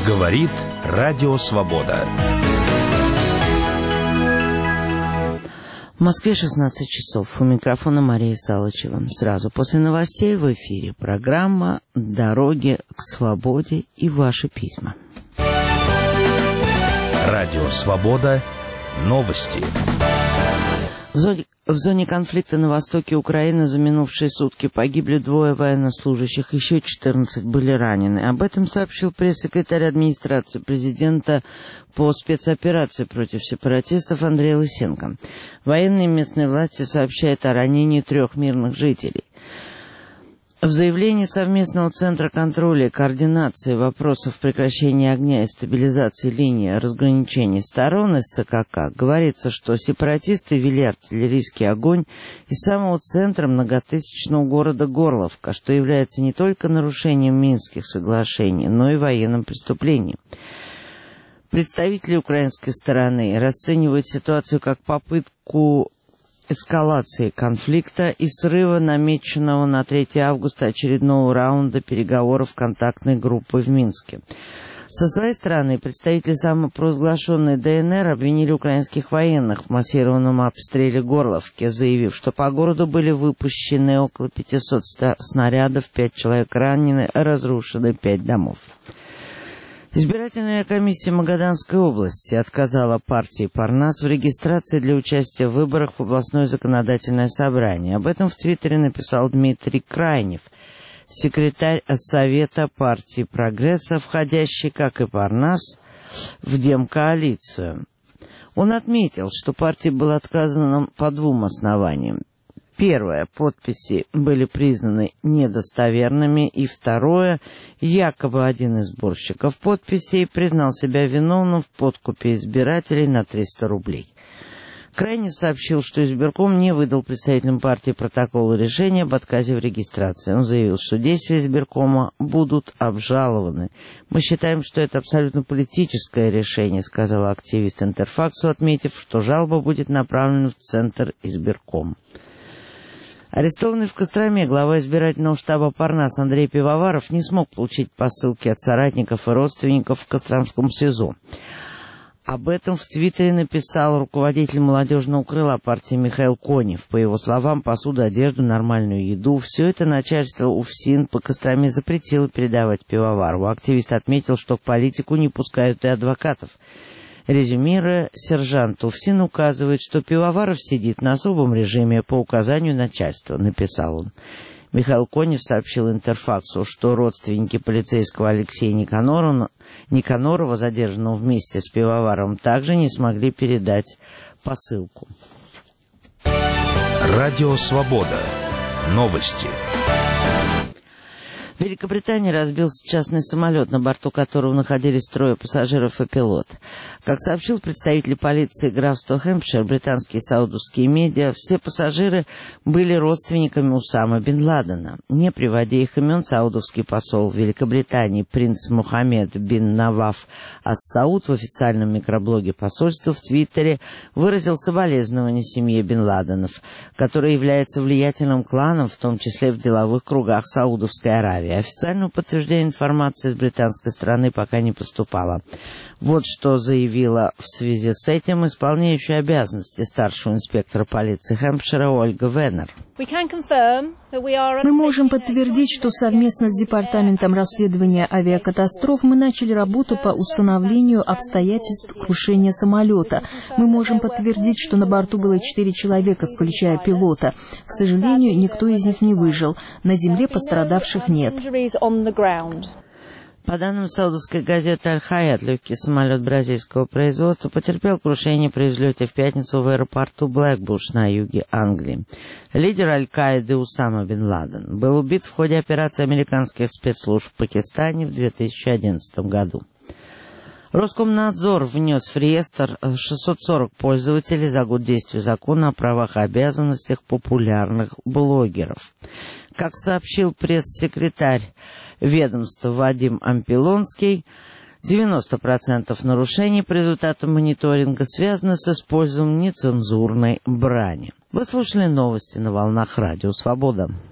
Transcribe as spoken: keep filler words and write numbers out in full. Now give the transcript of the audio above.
Говорит Радио Свобода. В Москве шестнадцать часов. У микрофона Мария Салычева. Сразу после новостей в эфире программа «Дороги к свободе» и ваши письма. Радио Свобода. Новости. В зоне, в зоне конфликта на востоке Украины за минувшие сутки погибли двое военнослужащих, еще четырнадцать были ранены. Об этом сообщил пресс-секретарь администрации президента по спецоперации против сепаратистов Андрей Лысенко. Военные местные власти сообщают о ранении трех мирных жителей. В заявлении Совместного центра контроля и координации вопросов прекращения огня и стабилизации линии разграничения сторон из ЦКК говорится, что сепаратисты вели артиллерийский огонь из самого центра многотысячного города Горловка, что является не только нарушением Минских соглашений, но и военным преступлением. Представители украинской стороны расценивают ситуацию как попытку эскалации конфликта и срыва намеченного на третьего августа очередного раунда переговоров контактной группы в Минске. Со своей стороны, представители самопровозглашенной ДНР обвинили украинских военных в массированном обстреле Горловки, заявив, что по городу были выпущены около пятисот снарядов, пять человек ранены, разрушены пять домов. Избирательная комиссия Магаданской области отказала партии Парнас в регистрации для участия в выборах в областное законодательное собрание. Об этом в Твиттере написал Дмитрий Крайнев, секретарь Совета партии Прогресса, входящий, как и Парнас, в Демкоалицию. Он отметил, что партии было отказано по двум основаниям. Первое, подписи были признаны недостоверными, и второе, якобы один из сборщиков подписей признал себя виновным в подкупе избирателей на триста рублей. Крайнев сообщил, что избирком не выдал представителям партии протокола решения об отказе в регистрации. Он заявил, что действия избиркома будут обжалованы. «Мы считаем, что это абсолютно политическое решение», — сказал активист Интерфаксу, отметив, что жалоба будет направлена в Центр избирком. Арестованный в Костроме глава избирательного штаба Парнас Андрей Пивоваров не смог получить посылки от соратников и родственников в Костромском СИЗО. Об этом в Твиттере написал руководитель молодежного крыла партии Михаил Конев. По его словам, посуду, одежду, нормальную еду — все это начальство УФСИН по Костроме запретило передавать Пивоварову. Активист отметил, что к политику не пускают и адвокатов. Резюмируя, сержант УФСИН указывает, что Пивоваров сидит на особом режиме по указанию начальства, написал он. Михаил Конев сообщил Интерфаксу, что родственники полицейского Алексея Никанорова, Никанорова, задержанного вместе с Пивоваровым, также не смогли передать посылку. Радио Свобода. Новости. В Великобритании разбился частный самолет, на борту которого находились трое пассажиров и пилот. Как сообщил представитель полиции графства Хэмпшир, британские и саудовские медиа, все пассажиры были родственниками Усама бен Ладена. Не приводя их имен, саудовский посол в Великобритании принц Мухаммед бин Наваф ас-Сауд в официальном микроблоге посольства в Твиттере выразил соболезнования семье бен Ладенов, которая является влиятельным кланом, в том числе в деловых кругах Саудовской Аравии. Официального подтверждения информации с британской стороны пока не поступало. Вот что заявила в связи с этим исполняющая обязанности старшего инспектора полиции Хэмпшира Ольга Веннер. Мы можем подтвердить, что совместно с Департаментом расследования авиакатастроф мы начали работу по установлению обстоятельств крушения самолета. Мы можем подтвердить, что на борту было четыре человека, включая пилота. К сожалению, никто из них не выжил. На земле пострадавших нет. По данным саудовской газеты «Аль-Хаят», легкий самолет бразильского производства потерпел крушение при взлете в пятницу в аэропорту Блэкбуш на юге Англии. Лидер Аль-Каиды Усама бен Ладен был убит в ходе операции американских спецслужб в Пакистане в две тысячи одиннадцатом году. Роскомнадзор внес в реестр шестьсот сорок пользователей за год действия закона о правах и обязанностях популярных блогеров. Как сообщил пресс-секретарь ведомства Вадим Ампилонский, девяносто процентов нарушений по результатам мониторинга связаны с использованием нецензурной брани. Вы слушали новости на волнах Радио Свобода.